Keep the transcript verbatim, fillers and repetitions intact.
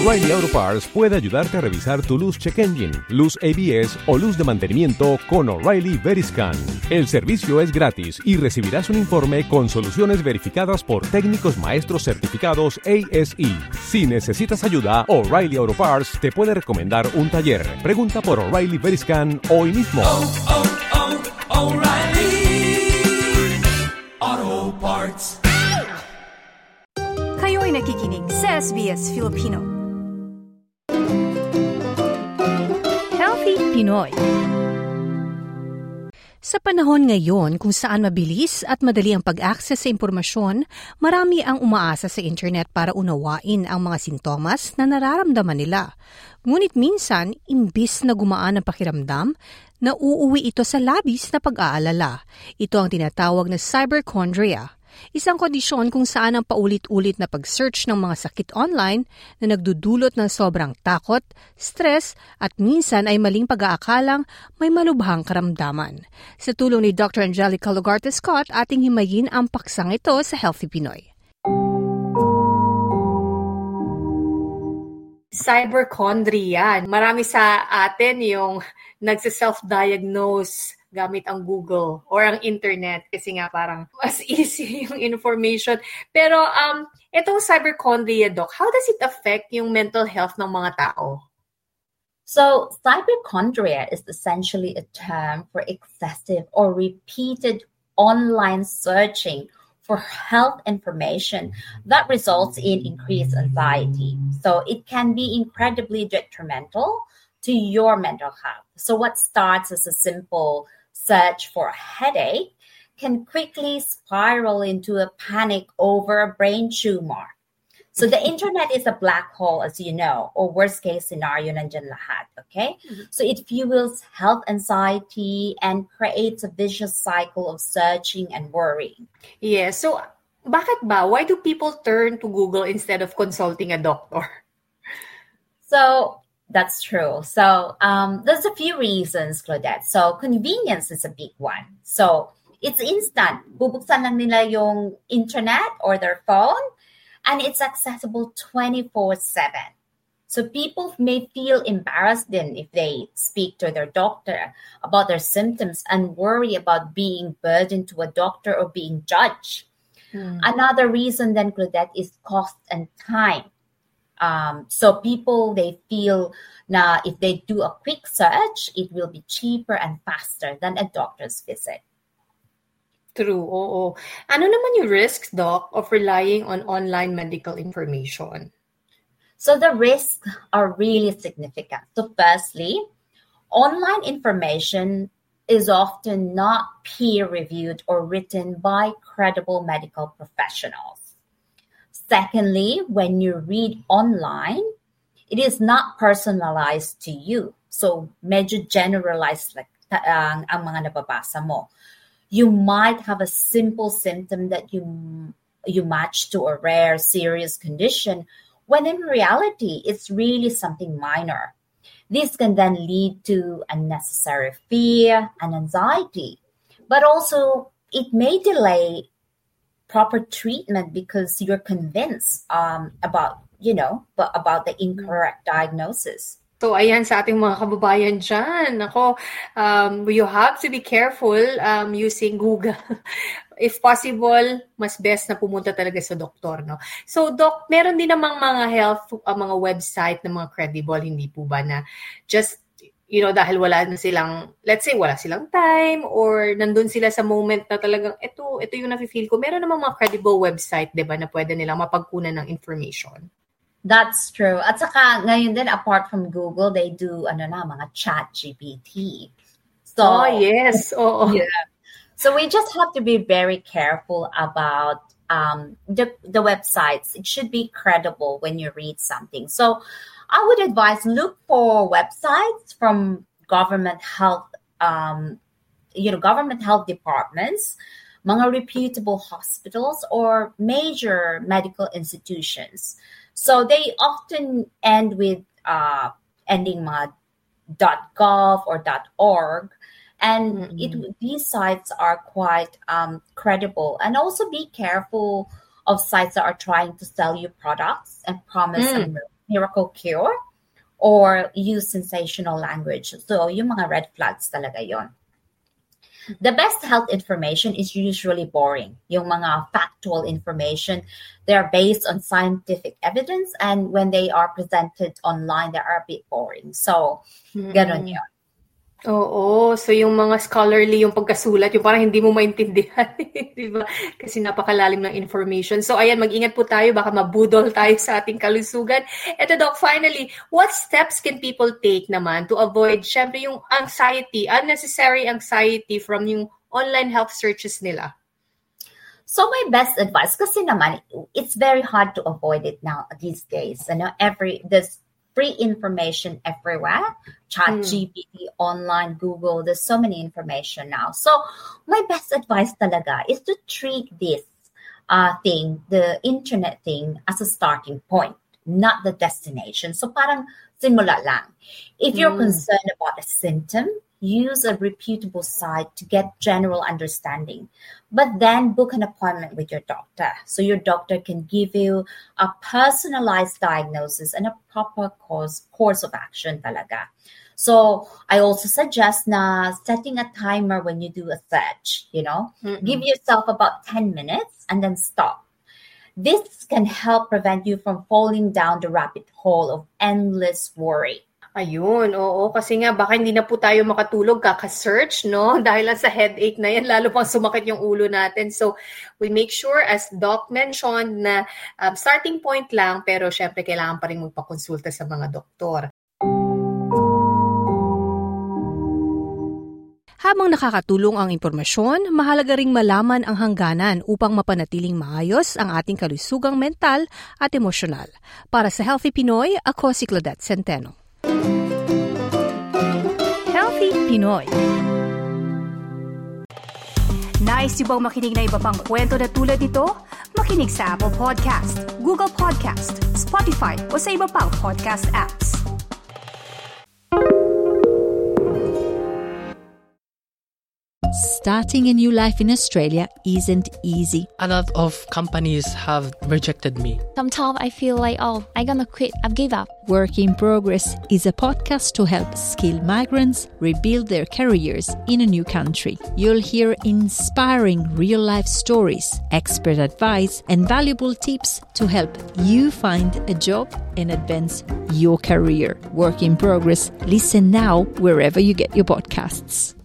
O'Reilly Auto Parts puede ayudarte a revisar tu luz check engine, luz A B S o luz de mantenimiento con O'Reilly Veriscan. El servicio es gratis y recibirás un informe con soluciones verificadas por técnicos maestros certificados A S E. Si necesitas ayuda, O'Reilly Auto Parts te puede recomendar un taller. Pregunta por O'Reilly Veriscan hoy mismo. Oh, oh, oh, O'Reilly Auto Parts. Kayo'y nakikinig sa S B S Filipino. Healthy Pinoy. Sa panahon ngayon kung saan mabilis at madali ang pag-access sa impormasyon, marami ang umaasa sa internet para unawain ang mga sintomas na nararamdaman nila. Ngunit minsan, imbis na gumaan ang pakiramdam, nauuwi ito sa labis na pag-aalala. Ito ang tinatawag na cyberchondria. Isang kondisyon kung saan ang paulit-ulit na pag-search ng mga sakit online na nagdudulot ng sobrang takot, stress at minsan ay maling pag-aakalang may malubhang karamdaman. Sa tulong ni Doctor Angelica Lugarte-Scott, ating himayin ang paksang ito sa Healthy Pinoy. Cyberchondria. Marami sa atin yung nagsa-self-diagnose gamit ang Google or ang internet kasi nga parang mas easy yung information. Pero um, itong cyberchondria, Doc, how does it affect yung mental health ng mga tao? So, cyberchondria is essentially a term for excessive or repeated online searching for health information that results in increased anxiety. So, it can be incredibly detrimental to your mental health. So, what starts as a simple search for a headache can quickly spiral into a panic over a brain tumor. So the internet is a black hole, as you know, or worst case scenario, nandiyan lahat, okay? Mm-hmm. So it fuels health anxiety and creates a vicious cycle of searching and worrying. Yeah, so bakit ba? Why do people turn to Google instead of consulting a doctor? So that's true. So um, there's a few reasons, Claudette. So convenience is a big one. So it's instant. Bubuksan lang nila yung internet or their phone, and it's accessible twenty-four seven. So people may feel embarrassed then if they speak to their doctor about their symptoms and worry about being burdened to a doctor or being judged. Hmm. Another reason then, Claudette, is cost and time. Um, so people, they feel na if they do a quick search, it will be cheaper and faster than a doctor's visit. True, oo. Ano naman yung risks, Doc, of relying on online medical information? So the risks are really significant. So firstly, online information is often not peer-reviewed or written by credible medical professionals. Secondly, when you read online, it is not personalized to you. So, medyo generalized like uh, ang mga nababasa mo. You might have a simple symptom that you you match to a rare, serious condition, when in reality, it's really something minor. This can then lead to unnecessary fear and anxiety, but also it may delay proper treatment because you're convinced um, about, you know, about the incorrect diagnosis. So, ayan sa ating mga kababayan dyan. Ako, um, you have to be careful um, using Google. If possible, mas best na pumunta talaga sa doktor, no? So, Doc, meron din namang mga health, uh, mga website na mga credible, hindi po ba na just you know, dahil wala na silang, let's say, wala silang time or nandun sila sa moment na talagang, ito, ito yung nafe-feel ko. Meron namang mga credible website, di ba, na pwede nilang mapagkunan ng information. That's true. At saka, ngayon din, apart from Google, they do, ano na, mga chat G P T. So, oh, yes. Oh, yeah. So, we just have to be very careful about um, the, the websites. It should be credible when you read something. So, I would advise look for websites from government health, um, you know, government health departments, mga reputable hospitals, or major medical institutions. So they often end with uh, ending mga .gov or .org, and mm-hmm. it, these sites are quite um, credible. And also be careful of sites that are trying to sell you products and promise mm. a miracle cure or use sensational language. So yung mga red flags talaga yon. The best health information is usually boring. Yung mga factual information, they're based on scientific evidence, and when they are presented online, they are a bit boring. So, mm-hmm. Ganon yun. Oo. So, yung mga scholarly, yung pagkasulat, yung parang hindi mo maintindihan. Diba? Kasi napakalalim ng information. So, ayan, mag-ingat po tayo. Baka mabudol tayo sa ating kalusugan. Eto, Doc, finally, what steps can people take naman to avoid, syempre, yung anxiety, unnecessary anxiety from yung online health searches nila? So, my best advice, kasi naman, it's very hard to avoid it now these days. You know, every, this free information everywhere. Chat G P T, mm. online, Google, there's so many information now. So my best advice talaga is to treat this uh, thing, the internet thing, as a starting point, not the destination. So parang simula lang. If you're mm. concerned about a symptom, use a reputable site to get general understanding. But then book an appointment with your doctor. So your doctor can give you a personalized diagnosis and a proper course, course of action talaga. So I also suggest na setting a timer when you do a search, you know, mm-hmm. give yourself about ten minutes and then stop. This can help prevent you from falling down the rabbit hole of endless worry. Ayun, oo. Kasi nga, baka hindi na po tayo makatulog kaka-search, no? Dahil lang sa headache na yan, lalo pang sumakit yung ulo natin. So, we make sure, as Doc mentioned, na um, starting point lang, pero syempre kailangan pa rin magpakonsulta sa mga doktor. Habang nakakatulong ang impormasyon, mahalaga ring malaman ang hangganan upang mapanatiling maayos ang ating kalusugang mental at emosyonal. Para sa Healthy Pinoy, ako si Claudette Centeno. Healthy Pinoy. Nice niyo bang makinig na iba pang kwento na tulad ito? Makinig sa Apple Podcast, Google Podcast, Spotify o sa iba pang podcast apps. Starting a new life in Australia isn't easy. A lot of companies have rejected me. Sometimes I feel like, oh, I'm gonna quit. I've given up. Work in Progress is a podcast to help skilled migrants rebuild their careers in a new country. You'll hear inspiring real-life stories, expert advice, and valuable tips to help you find a job and advance your career. Work in Progress. Listen now wherever you get your podcasts.